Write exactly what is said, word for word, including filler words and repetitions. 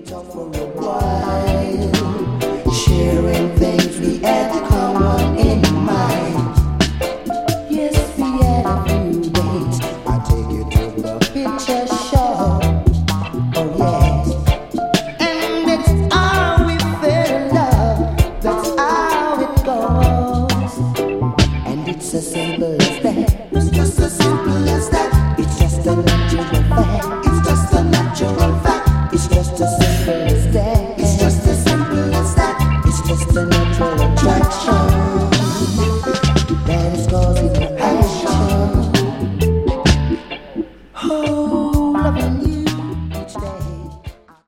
talk for a while, sharing things we had common in mind. Yes, we had a few dates. I take you to the picture show. Oh yes, and it's how we fell in love. That's how it goes, and it's as simple as that. It's just as simple as that. It's just a natural fact. It's just a natural fact. It's just as simple as that. It's just as simple as that. It's just a natural attraction.